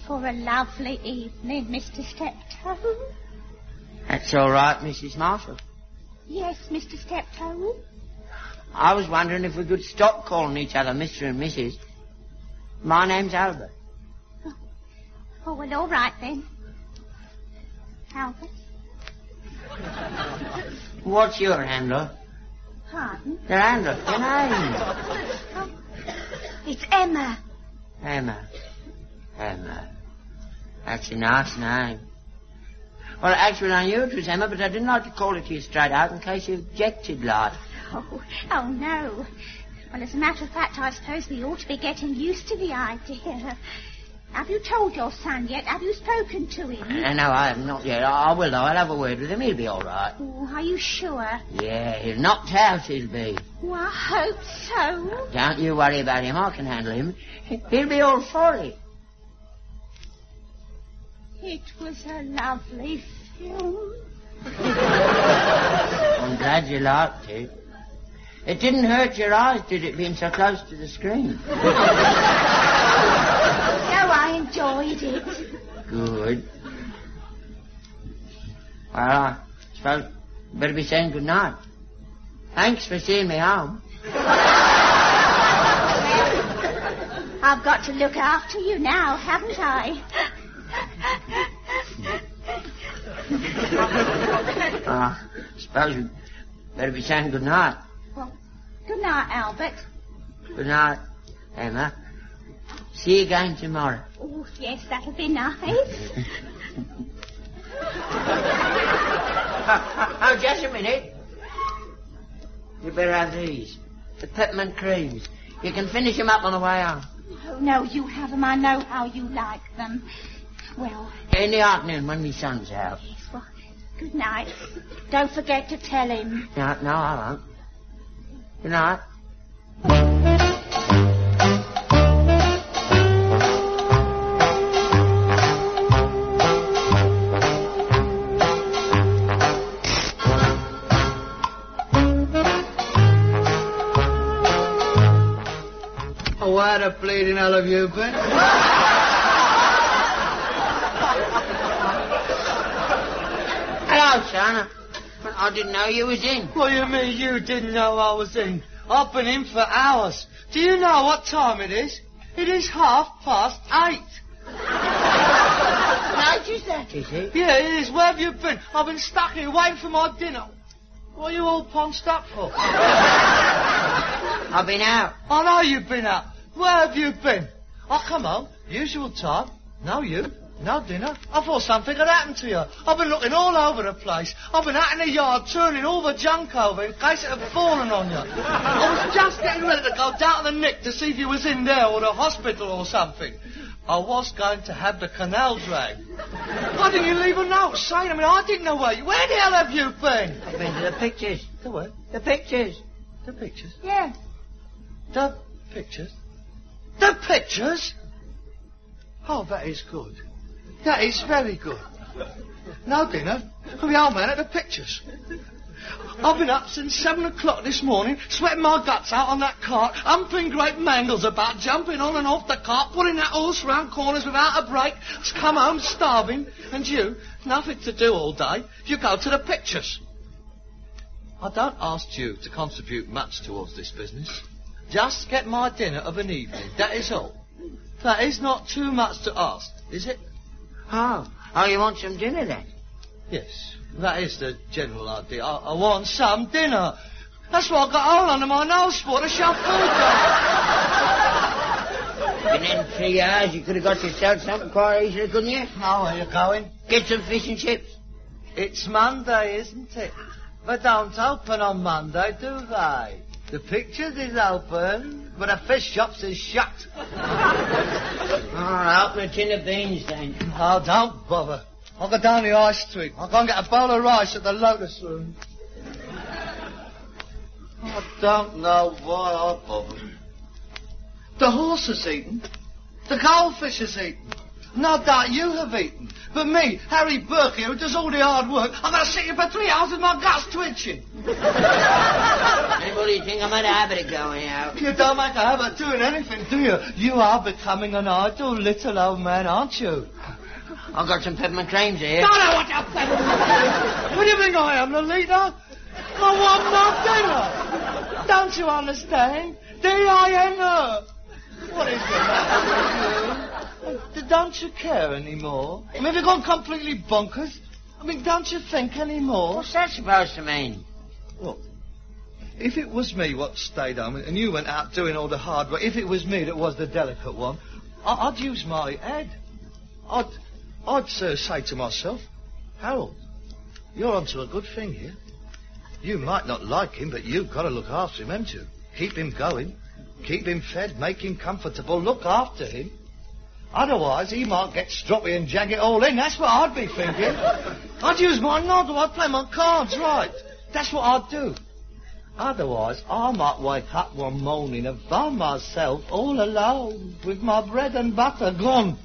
for a lovely evening, Mr. Steptoe? That's all right, Mrs. Marshall. Yes, Mr. Steptoe? I was wondering if we could stop calling each other Mr. and Mrs. My name's Albert. Oh, well, all right then. Albert? What's your handle? Pardon? The handle, your name. Oh, it's Emma. Emma. That's a nice name. Well, actually, I knew it was Emma, but I didn't like to call it to you straight out in case you objected, lad. Oh, no. Well, as a matter of fact, I suppose we ought to be getting used to the idea. Have you told your son yet? Have you spoken to him? No, I haven't, not yet. I will, though. I'll have a word with him. He'll be all right. Oh, are you sure? Yeah, he's knocked out, he'll be. Oh, I hope so. Don't you worry about him. I can handle him. He'll be all for it. It was a lovely film. I'm glad you liked it. It didn't hurt your eyes, did it, being so close to the screen? No, I enjoyed it. Good. Well, I suppose you better be saying good night. Thanks for seeing me home. I've got to look after you now, haven't I? I suppose you better be saying good night. Well, good night, Albert. Good night, Emma. See you again tomorrow. Oh, yes, that'll be nice. Oh, just a minute. You better have these. The peppermint creams. You can finish them up on the way home. Oh, no, you have them. I know how you like them. Well... In the afternoon when my son's out. Yes, well, good night. Don't forget to tell him. No, I won't. Good night. Oh, where the bleeding hell have you been? Hello, son. I didn't know you was in. What do you mean you didn't know I was in? I've been in for hours. Do you know what time it is? It is 8:30. Notice that, is it? Yeah, it is. Where have you been? I've been stuck here waiting for my dinner. What are you all ponced up for? I've been out. I know you've been out. Where have you been? I come home, usual time. No you, no dinner. I thought something had happened to you. I've been looking all over the place. I've been out in the yard turning all the junk over in case it had fallen on you. I was just getting ready to go down to the Nick to see if you was in there or the hospital or something. I was going to have the canal dragged. Why didn't you leave a note saying? I mean, I didn't know where the hell have you been? I've been to the pictures. The what? The pictures. The pictures? Yeah. The pictures? The pictures? Oh, that is good. That is very good. No dinner. For the old man at the pictures. I've been up since 7 o'clock this morning, sweating my guts out on that cart, humping great mangles about, jumping on and off the cart, pulling that horse round corners without a break, come home starving, and you, nothing to do all day, you go to the pictures. I don't ask you to contribute much towards this business. Just get my dinner of an evening, that is all. That is not too much to ask, is it? Oh, you want some dinner then? Yes, that is the general idea. I want some dinner. That's why I got a hole under my nose for, to shove food down. Been in 3 hours, you could have got yourself something quite easily, couldn't you? Now where you going? Get some fish and chips. It's Monday, isn't it? They don't open on Monday, do they? The pictures is open, but the fish shops is shut. I'll open a tin of beans then. Oh, don't bother. I'll go down the high street. I'll go and get a bowl of rice at the Lotus Room. I don't know why I bothered. The horse is eaten. The goldfish is eaten. No doubt you have eaten. But me, Harry Burke here, who does all the hard work, I'm going to sit here for 3 hours with my guts twitching. Anybody think I made a habit of going out? You don't make a habit of doing anything, do you? You are becoming an idle little old man, aren't you? I've got some peppermint creams here. No, what the peppermint? What do you think I am, Lolita? I want my dinner. Don't you understand? D-I-N-E. What is the matter with you? Don't you care anymore? I mean, have you gone completely bonkers? I mean, don't you think anymore? What's that supposed to mean? Look, if it was me what stayed home and you went out doing all the hard work, if it was me that was the delicate one, I'd use my head. I'd say to myself, Harold, you're onto a good thing here. You might not like him, but you've got to look after him, haven't you? Keep him going. Keep him fed, make him comfortable, look after him. Otherwise, he might get stroppy and jag it all in. That's what I'd be thinking. I'd use my noddle, I'd play my cards right. That's what I'd do. Otherwise, I might wake up one morning and find myself all alone with my bread and butter gone.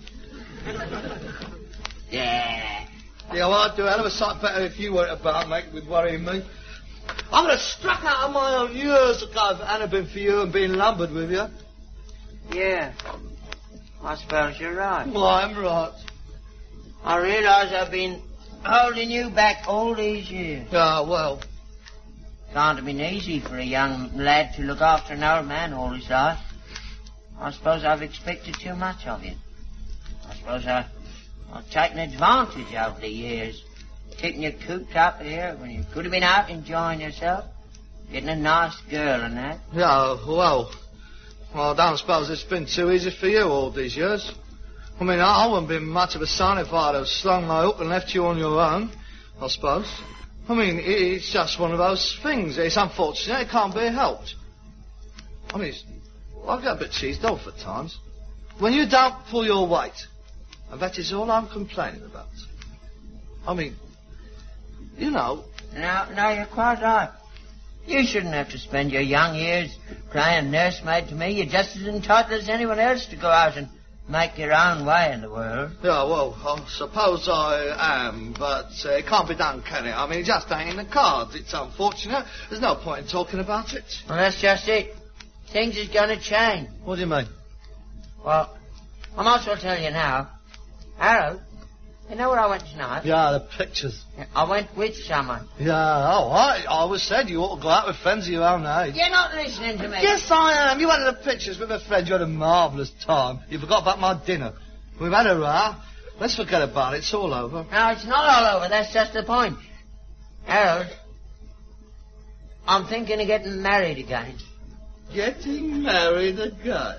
Yeah. Yeah, well, I'd do a hell of a sight better if you weren't about, mate, with worrying me. I would have struck out on my own years ago if it hadn't been for you and being lumbered with you. Yeah. I suppose you're right. Well, I'm right. I realise I've been holding you back all these years. Ah, well. Can't have been easy for a young lad to look after an old man all his life. I suppose I've expected too much of you. I suppose I've taken advantage over the years. Keeping you cooped up here when you could have been out enjoying yourself. Getting a nice girl and that. Yeah, well, I don't suppose it's been too easy for you all these years. I mean, I wouldn't be much of a son if I'd have slung my hook and left you on your own, I suppose. I mean, it's just one of those things. It's unfortunate. It can't be helped. I mean, I get a bit cheesed off at times. When you don't pull your weight, and that is all I'm complaining about. I mean, you know. No, you're quite right. You shouldn't have to spend your young years playing nursemaid to me. You're just as entitled as anyone else to go out and make your own way in the world. Yeah, well, I suppose I am, but it can't be done, can it? I mean, it just ain't in the cards. It's unfortunate. There's no point in talking about it. Well, that's just it. Things is going to change. What do you mean? Well, I might as well tell you now. Harold, you know where I went tonight? Yeah, the pictures. I went with someone. Yeah, I always said you ought to go out with friends of your own age. You're not listening to me. Yes, I am. You went to the pictures with a friend. You had a marvellous time. You forgot about my dinner. We've had a row. Let's forget about it. It's all over. No, it's not all over. That's just the point. Harold, I'm thinking of getting married again. Getting married again?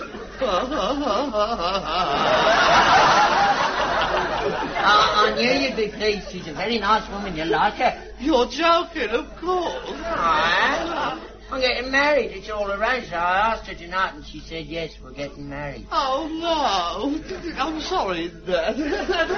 I knew you'd be pleased. She's a very nice woman. You like her. You're joking, of course. No, I'm getting married. It's all arranged. I asked her tonight and she said yes, we're getting married. Oh, no. I'm sorry, Dad. You can't do that.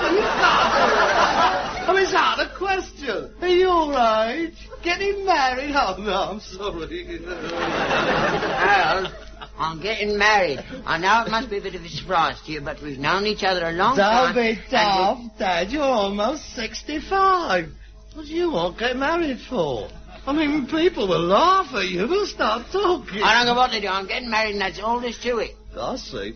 I mean, it's out of question. Are you all right? Getting married? Oh, no, I'm sorry. Harold, I'm getting married. I know it must be a bit of a surprise to you, but we've known each other a long time. Don't be daft, Dad. You're almost 65. What do you want to get married for? I mean, people will laugh at you. They'll start talking. I don't know what to do. I'm getting married and that's all there's to it. I see.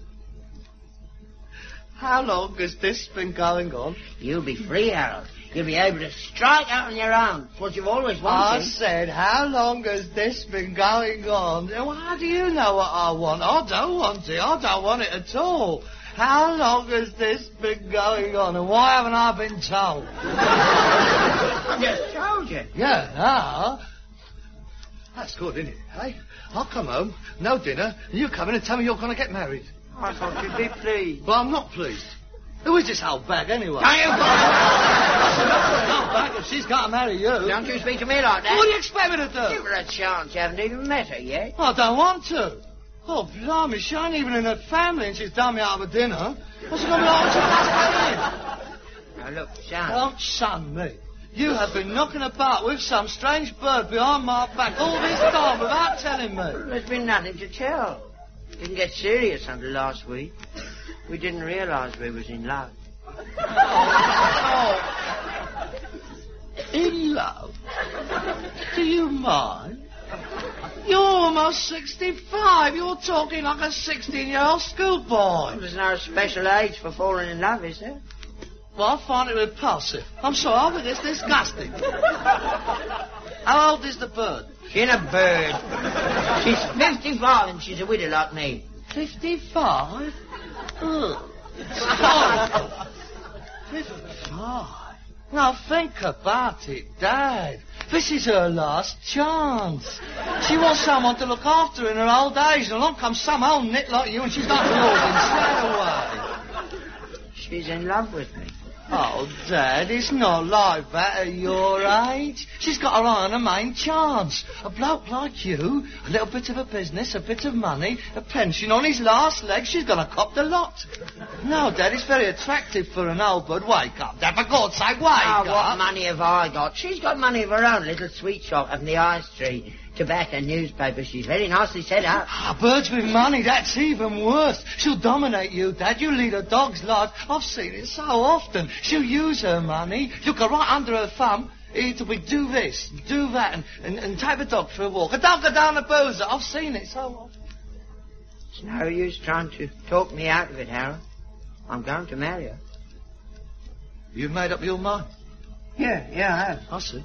How long has this been going on? You'll be free, Harold. You'll be able to strike out on your own. It's what you've always wanted. I said, how long has this been going on? Well, how do you know what I want? I don't want it. I don't want it at all. How long has this been going on, and why haven't I been told? I just told you. Yeah, now. That's good, isn't it, eh? I'll come home, no dinner, and you come in and tell me you're going to get married. I thought you'd be pleased. Well, I'm not pleased. Who is this old bag, anyway? Don't you... Old bag if she's got to marry you. Don't you speak to me like that. What do you expect me to do? Give her a chance. You haven't even met her yet. I don't want to. Oh, blimey, she ain't even in her family and she's done me out of a dinner. What's she going to be like when she comes in? Now, look, son. Don't son me. You have been knocking about with some strange bird behind my back all this time without telling me. There's been nothing to tell. Didn't get serious until last week. We didn't realise we was in love. In love? Do you mind? You're almost 65. You're talking like a 16-year-old schoolboy. There's no special age for falling in love, is there? Well, I find it repulsive. I'm sorry, I think it's disgusting. How old is the bird? She's a bird. She's 55 and she's a widow like me. 55? Ugh. Oh. 55? Now think about it, Dad. This is her last chance. She wants someone to look after her in her old age, and along comes some old nit like you, and she's got to away. She's in love with me. Oh, Dad, it's not like that at your age. She's got her eye on her main chance. A bloke like you, a little bit of a business, a bit of money, a pension on his last leg, she's going to cop the lot. No, Dad, it's very attractive for an old bird. Wake up, Dad, for God's sake, wake up. What money have I got? She's got money of her own, little sweet shop up in the High Street. Tobacco, newspaper. She's very nicely set up. Birds with money, that's even worse. She'll dominate you, Dad. You'll lead a dog's life. I've seen it so often. She'll use her money. You'll go right under her thumb. It'll be do this, do that, and take the dog for a walk. And don't go down the boozer. I've seen it so often. It's no use trying to talk me out of it, Harold. I'm going to marry her. You've made up your mind? Yeah, I have. I see.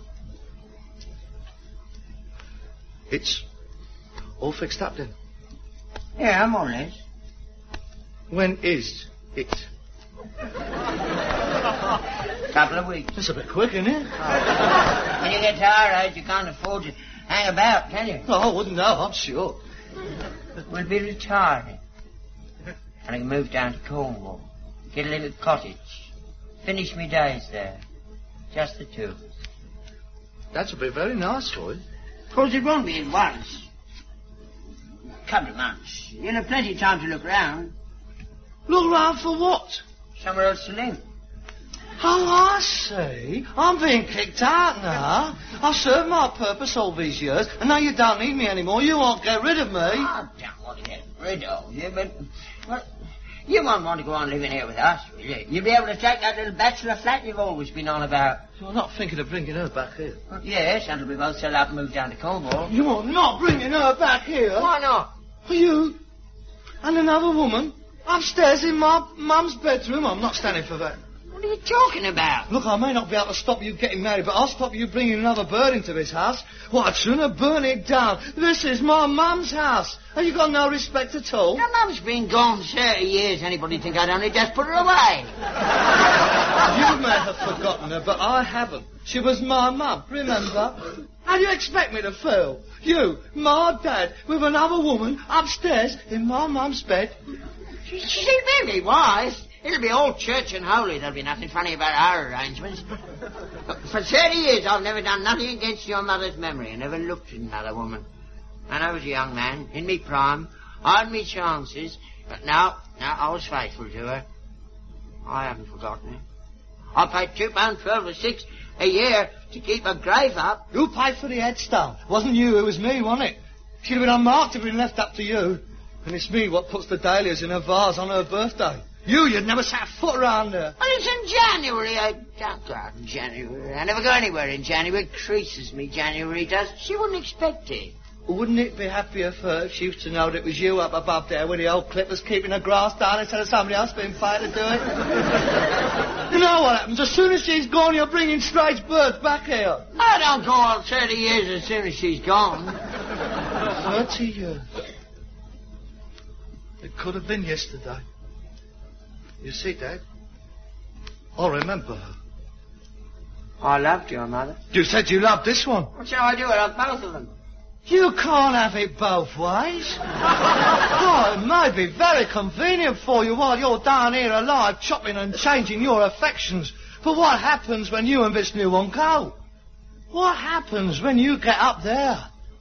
It's all fixed up then? Yeah, more or less. When is it? Couple of weeks. That's a bit quick, isn't it? Oh. When you get to our age, you can't afford to hang about, can you? Oh, I wouldn't know, I'm sure. We'll be retiring. And I can move down to Cornwall. Get a little cottage. Finish me days there. Just the two of us. That'll be very nice for you. Of course, it won't be at once. A couple of months. You'll have plenty of time to look round. Look round for what? Somewhere else to live. Oh, I see. I'm being kicked out now. I've served my purpose all these years, and now you don't need me anymore. You won't get rid of me. I don't want to get rid of you, but... Well, you won't want to go on living here with us, will you? You'll be able to take that little bachelor flat you've always been on about. You're not thinking of bringing her back here? Yes, until we both sell up and move down to Cornwall. You're not bringing her back here? Why not? You and another woman upstairs in my mum's bedroom? I'm not standing for that. What are you talking about? Look, I may not be able to stop you getting married, but I'll stop you bringing another bird into this house. Well, I'd sooner burn it down. This is my mum's house. Have you got no respect at all? Your mum's been gone 30 years. Anybody think I'd only just put her away? You may have forgotten her, but I haven't. She was my mum, remember? How do you expect me to feel? You, my dad, with another woman upstairs in my mum's bed? She's really wise. It'll be all church and holy. There'll be nothing funny about our arrangements. For 30 years, I've never done nothing against your mother's memory. I never looked at another woman. And I was a young man, in me prime. I had me chances. But now I was faithful to her. I haven't forgotten her. I paid £2.12 or £6 a year to keep her grave up. Who paid for the headstone? Wasn't you, it was me, wasn't it? She'd have been unmarked if it had been left up to you. And it's me what puts the dahlias in her vase on her birthday. You'd never set a foot around her. Well, it's in January. I don't go out in January. I never go anywhere in January. It creases me, January does. She wouldn't expect it. Wouldn't it be happier for her if she used to know that it was you up above there with the old clippers keeping her grass down instead of somebody else being paid to do it? You know what happens? As soon as she's gone, you're bringing strange birds back here. I don't go on 30 years as soon as she's gone. 30 years? It could have been yesterday. You see, Dad, I remember her. I loved your mother. You said you loved this one. What shall I do? I love both of them. You can't have it both ways. Oh, it may be very convenient for you while you're down here alive, chopping and changing your affections. But what happens when you and this new one go? What happens when you get up there?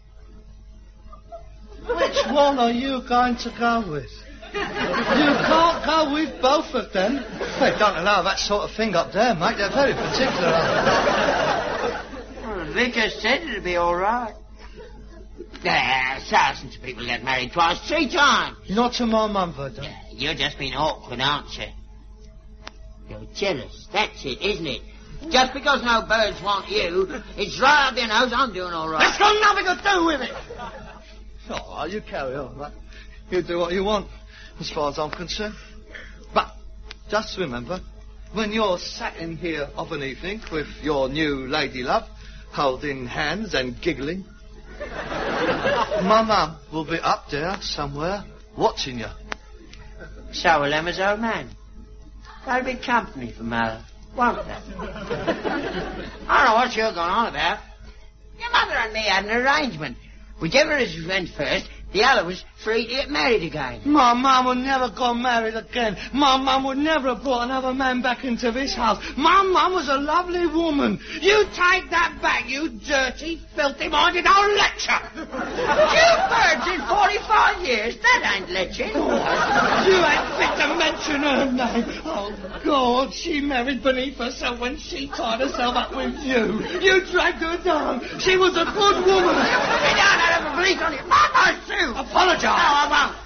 Which one are you going to go with? You can't go with both of them. They don't allow that sort of thing up there, mate. They're very particular. Well, the vicar said it'd be all right. Thousands of people get married twice, 3 times. Not to my mum, Verda. You're just being awkward, aren't you? You're jealous. That's it, isn't it? Just because no birds want you, it's right up your nose. I'm doing all right. That's got nothing to do with it. Oh, you carry on, mate. You do what you want, as far as I'm concerned. But just remember, when you're sat in here of an evening with your new lady love, holding hands and giggling, my mum will be up there somewhere watching you. So will Emma's old man. They'll be company for Mother, won't they? I don't know what you're going on about. Your mother and me had an arrangement. Whichever of us went first, the other was free to get married again. My mum would never got married again. My mum would never have brought another man back into this house. My mum was a lovely woman. You take that back, you dirty, filthy-minded old lecture. You birds in 45 years, that ain't leching. You ain't fit to mention her name. Oh, God, she married beneath herself when she tied herself up with you. You dragged her down. She was a good woman. You put me down out of a police on you. Mama, too. Apologise. No, I won't.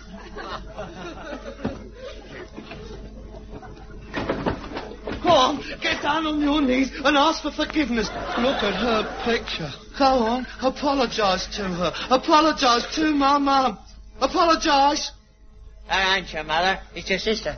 Go on, get down on your knees and ask for forgiveness. Look at her picture. Go on, apologise to her. Apologise to my mum. Apologise. That ain't your mother, it's your sister.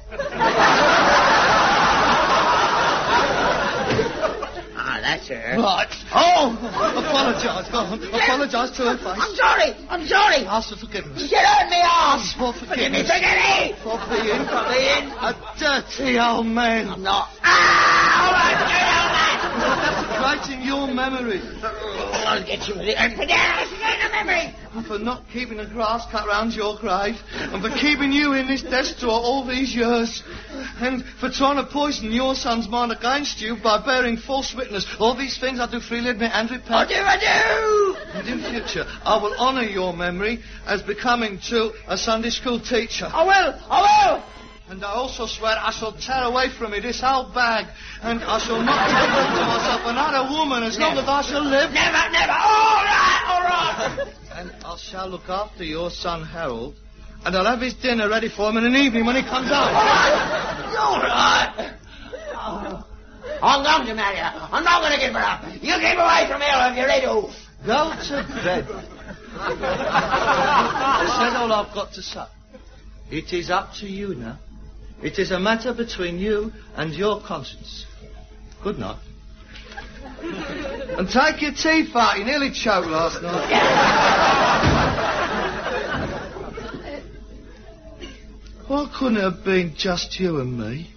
That's her. Right. Oh, apologise. Go on. Apologise to her face. I'm sorry. Ask for forgiveness. You heard me off. Ask for forgiveness. Forgive me. For being a dirty old man. I'm not. All right, get out, man. Writing your memory. I'll get you with it. And for that, memory. And for not keeping the grass cut round your grave. And for keeping you in this death drawer all these years. And for trying to poison your son's mind against you by bearing false witness. All these things I do freely admit and repent. I do. And in future, I will honour your memory as becoming to a Sunday school teacher. I will. And I also swear I shall tear away from me this old bag, and I shall not take unto myself another woman as long as I shall live. Never. All right. And I shall look after your son Harold, and I'll have his dinner ready for him in an evening when he comes out. All right. I'm going to marry her. I'm not going to give her up. You keep away from here if you're ready to. Go to bed. That's all I've got to say. It is up to you now. It is a matter between you and your conscience. Good night. And take your teeth out. You nearly choked last night. Why couldn't it have been just you and me?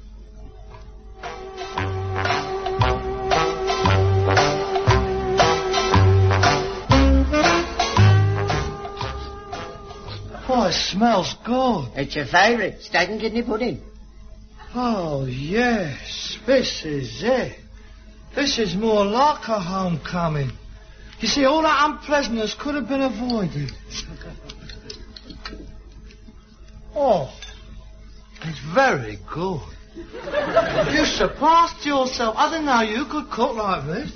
Oh, it smells good. It's your favourite, steak and kidney pudding. Oh, yes. This is it. This is more like a homecoming. You see, all that unpleasantness could have been avoided. Oh, it's very good. You surpassed yourself. I didn't know you could cook like this.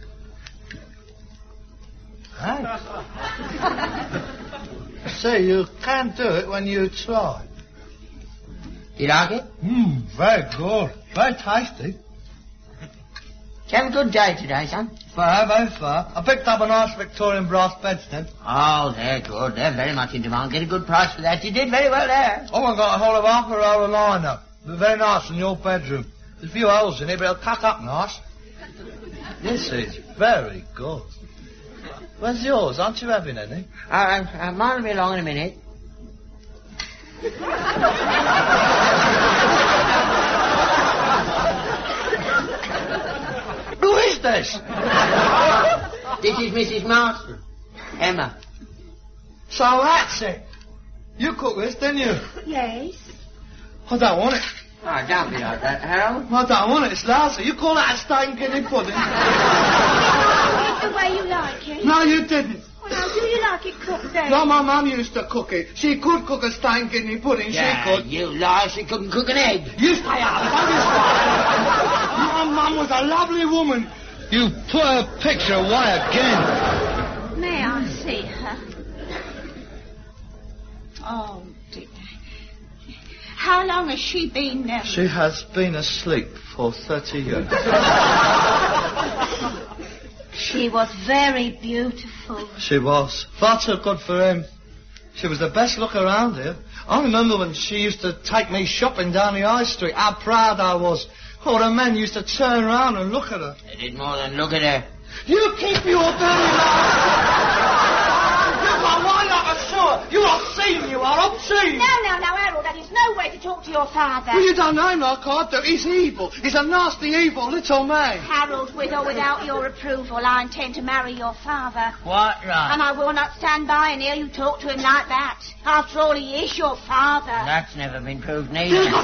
Thanks. See, you can do it when you try. You like it? Very good. Very tasty. Did you have a good day today, son? Very fair. I picked up a nice Victorian brass bedstead. Oh, they're good. They're very much in demand. Get a good price for that. You did very well there. Oh, I got a hold of half a roll of liner. They're very nice in your bedroom. There's a few holes in it, but it'll cut up nice. This is very good. Where's yours? Aren't you having any? Mine will be along in a minute. Who is this? This is Mrs. Marston. Emma. So that's it. You cooked this, didn't you? Yes. I don't want it. Oh, don't be like that, Harold. I don't want it. It's lousy. You call that a steak and kidney pudding? It's the way you like it. No, you didn't. Well, how do you like it cooked then? No, my mum used to cook it. She could cook a steak and kidney pudding. Yeah, she could. you lie. She couldn't cook an egg. You stay out. Don't you stay. My mum was a lovely woman. You put her picture away again. May I see her? Oh, dear. How long has she been there? She has been asleep for 30 years. She was very beautiful. She was. Far too good for him. She was the best look around here. I remember when she used to take me shopping down the high street, how proud I was. Oh, the men used to turn around and look at her. They did more than look at her. You keep your dirty mouth! You are wind like a sewer! You are obscene, you are obscene! No, Harold, that is no way to talk to your father. Well, you don't know him like I do. He's evil. He's a nasty, evil little man. Harold, with or without your approval, I intend to marry your father. What right? And I will not stand by and hear you talk to him like that. After all, he is your father. That's never been proved neither. Will you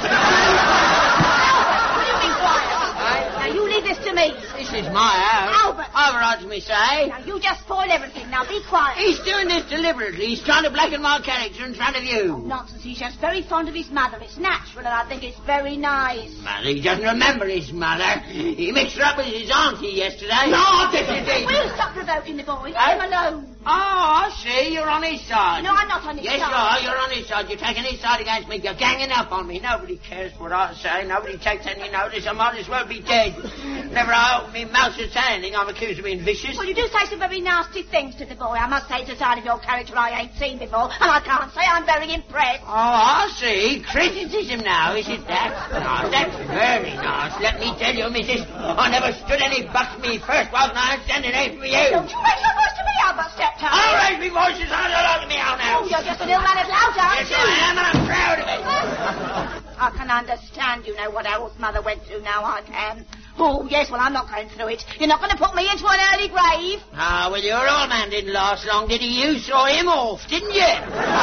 be quiet? Now, you leave this to me. This is my house. Albert. Overrides me say. Now, you just spoil everything. Now, be quiet. He's doing this deliberately. He's trying to blacken my character in front of you. Nonsense. He's just very fond of his mother. It's natural, and I think it's very nice. Mother, he doesn't remember his mother. He mixed her up with his auntie yesterday. No, I didn't. Will you stop provoking the boy? Leave him alone. Oh, I see. You're on his side. No, I'm not on his side. Yes, you are. You're on his side. You're taking his side against me. You're ganging up on me. Nobody cares what I say. Nobody takes any notice. I might as well be dead. Never I open my mouth to say anything. I'm accused of being vicious. Well, you do say some very nasty things to the boy. I must say it's a side of your character I ain't seen before, and I can't say I'm very impressed. Oh, I see. Criticism now, is it that? Oh, that's very nice. Let me tell you, missus, I never stood any bucks me first whilst I was standing there for you. Don't you raise your voice to me, Albert Steptoe. I'll raise my voice as hard as I like me out now. Oh, you're just an ill-mannered lout, aren't Yes, you? I am, and I'm proud of it. I can understand, you know, what Harold's mother went through now, I can. Oh, yes, well, I'm not going through it. You're not going to put me into an early grave. Ah, well, your old man didn't last long, did he? You saw him off, didn't you?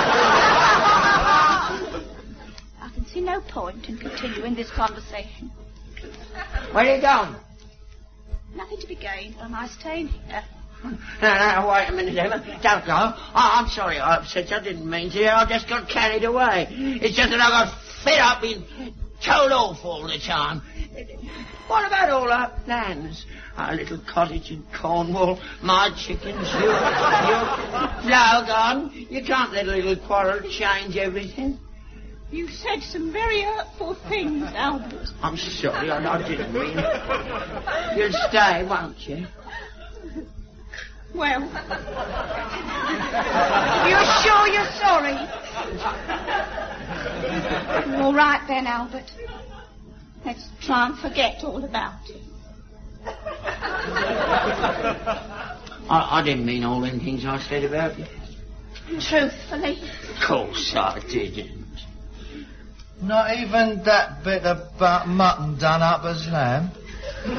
I can see no point in continuing this conversation. Where are you going? Nothing to be gained by my staying here. No, wait a minute, Emma. Don't go. Oh, I'm sorry I upset you. I didn't mean to. I just got carried away. It's just that I got fed up being told off all the time. What about all our plans? Our little cottage in Cornwall, my chickens, your flower garden. You can't let a little quarrel change everything. You said some very hurtful things, Albert. I'm sorry, I didn't mean it. You'll stay, won't you? Well, you're sure you're sorry? All right then, Albert. Let's try and forget all about it. I didn't mean all them things I said about you. Truthfully? Of course I didn't. Not even that bit about mutton done up as lamb? Who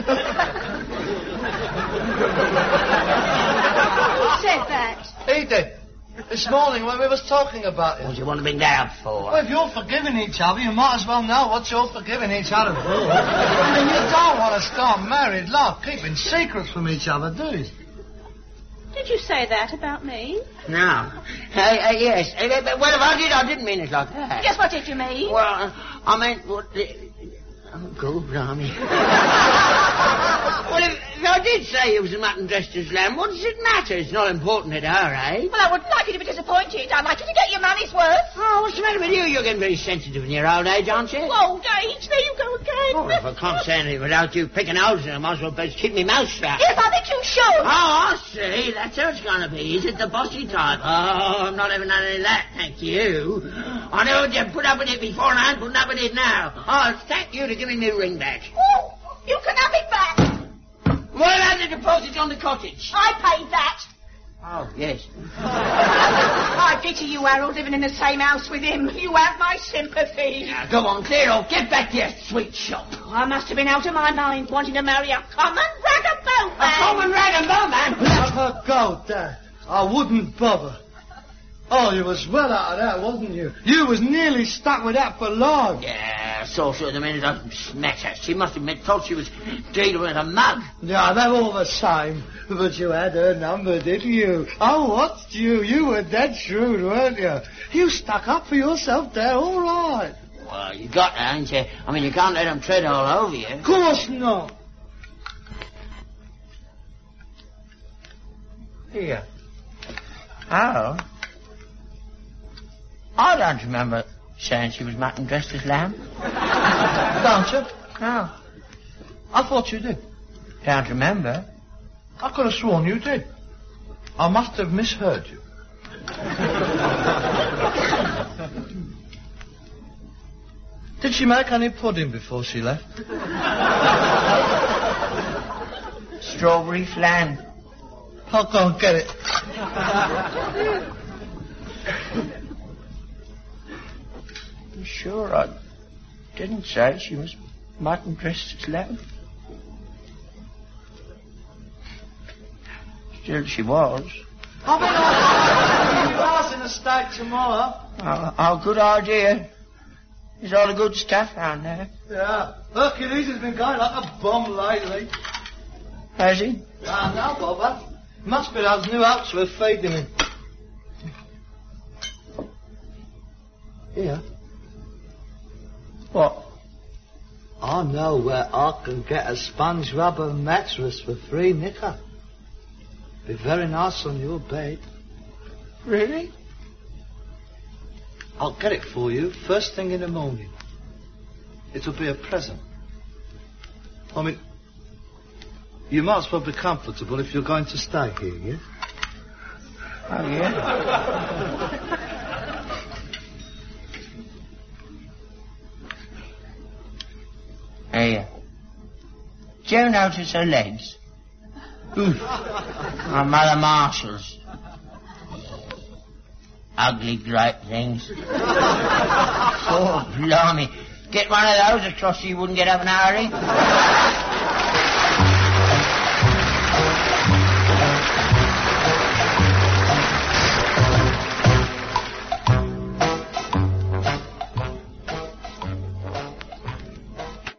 said that? He did. This morning when we was talking about it. What do you want to bring that up for? Well, if you're forgiving each other, you might as well know what you're forgiving each other for. I mean, you don't want to start married life keeping secrets from each other, do you? Did you say that about me? No. Yes. But well, if I did, I didn't mean it like that. Just what did you mean? Well, I meant what... Oh, God, blimey. Well, if I did say it was a mutton dressed as lamb, what does it matter? It's not important to her, eh? Well, I wouldn't like you to be disappointed. I'd like you to get your money's worth. Oh, what's the matter with you? You're getting very sensitive in your old age, aren't you? Old age? There you go again. Oh, if I can't say anything without you picking holes in it, I might as well best keep my mouth shut. Yes, I think you should. Oh, I see. That's how it's going to be. Is it the bossy type? Oh, I'm not having none of that, thank you. I know you put up with it before and I ain't putting up with it now. Oh, thank you to give me my ring back. Oh, you can have it back. What about the deposit on the cottage? I paid that. Oh, yes. I pity you, Harold, living in the same house with him. You have my sympathy. Now, go on, clear off. Get back to your sweet shop. I must have been out of my mind wanting to marry a common rag-and-bone man. A common rag-and-bone man? Let her go, Dad. I wouldn't bother. Oh, you was well out of that, wasn't you? You was nearly stuck with that for long. Yeah, I saw her the minute I smacked her. She must have thought she was dealing with a mug. Yeah, they're all the same. But you had her number, didn't you? I watched you. You were dead shrewd, weren't you? You stuck up for yourself there, all right. Well, you got to, ain't you? I mean, you can't let them tread all over you. Of course not. Here. Oh? I don't remember saying she was mutton dressed as lamb. Don't you? No. I thought you did. Don't remember. I could have sworn you did. I must have misheard you. Did she make any pudding before she left? Strawberry flan. I'll go and get it. You sure I didn't say she was mutton dressed as lamb? Still, she was. I'll be nice in a steak tomorrow. Oh, good idea. There's all the good stuff round there. Yeah. Hercules has been going like a bomb lately. Has he? Ah, no, bother. Must be those new oats we're feeding him. Here. What? I know where I can get a sponge rubber mattress for free, Nicker. Be very nice on your bed. Really? I'll get it for you first thing in the morning. It'll be a present. I mean, you might as well be comfortable if you're going to stay here, yeah? Oh, yeah? Hey, do you notice her legs? Oof. My Mother Marshall's. Ugly, great things. Oh, blimey. Get one of those across so you wouldn't get up in a hurry.